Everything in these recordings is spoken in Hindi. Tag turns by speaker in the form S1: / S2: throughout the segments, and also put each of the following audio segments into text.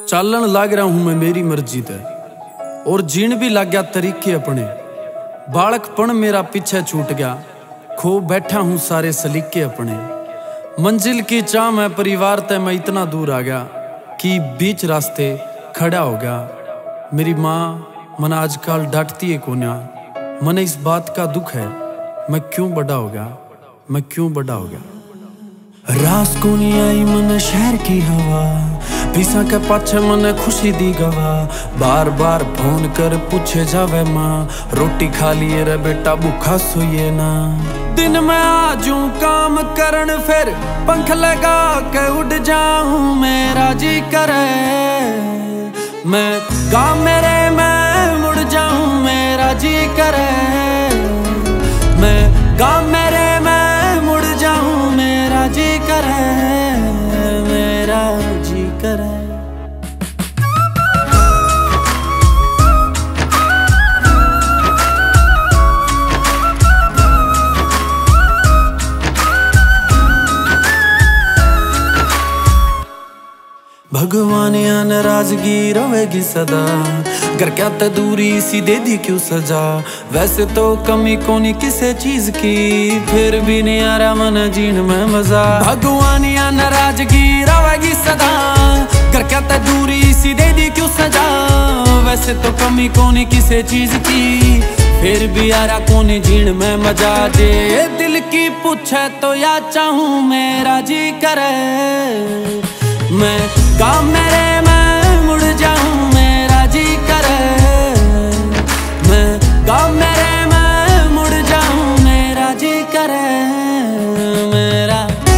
S1: चालन लाग रहा हूं मैं मेरी मर्जी ते और जीण भी लग गया तरीके अपने। बालकपन मेरा पीछे छूट गया, खो बैठा हूं सारे सलीके अपने। मंजिल की चाह में परिवार ते मैं इतना दूर आ गया कि बीच रास्ते खड़ा हो गया। मेरी माँ मन आजकल डांटती है कोन्या, मने इस बात का दुख है मैं क्यों बड़ा हो गया, मैं क्यों बड़ा हो गया। रास को नहीं आई मन शहर की हवा, पीसा के पाछे मन खुशी दी गवा। बार बार फोन कर पूछे जावे माँ, रोटी खा लिए रे बेटा भूखा सोइए ना। दिन में आजू काम करन फिर पंख लगा के उड़ जाऊं, मेरा जी करे मैं गाँव मेरे में मुड़ जाऊं। मेरा जी करे मैं गाँव मेरे में मुड़ जाऊं। मेरा जी करे, मेरा जी करे। भगवान या नाराजगी रहेगी सदा, घर क्या ते दूरी सी दे दी क्यों सजा। वैसे तो कमी कोनी किसी चीज की, फिर भी नहीं आ रहा मन जीण में मजा। भगवान या नाराजगी रहेगी सदा, घर क्या ते दूरी सी दे दी क्यों सजा। वैसे तो कमी कोनी किसी चीज की, फिर भी आ रहा कोनी जीण में मजा। जे दिल की पूछे तो या चाहूं, मेरा जी करे मैं गाँव मेरे में मुड़ जाऊं। मेरा जी करे मैं गाँव मेरे में मुड़ जाऊं। मेरा जी करे मेरा।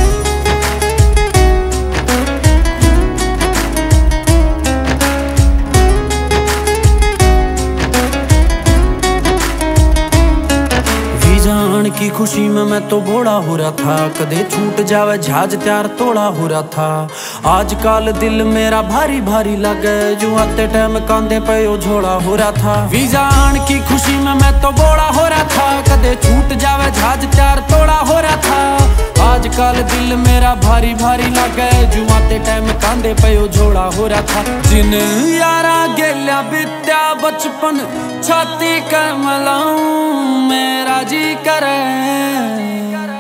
S1: जान की खुशी में मैं तो बोड़ा हो रहा था, कदे छूट जावे जहाज त्यार तोड़ा हो रहा था। आजकल दिल मेरा भारी भारी लगे, जो आते टाइम कांधे पे ओ झोला हो रहा था। जान की खुशी में मैं तो बोड़ा हो रहा था, कदे छूट जावे जहाज त्यार तोड़ा हो रहा था। आजकल दिल मेरा भारी भारी लगे, जो आते टाइम कांधे पे ओ झोला हो रहा था। जिन यारा गेल्या बित्या बचपन छाती कर मलाऊं, मेरा जी करे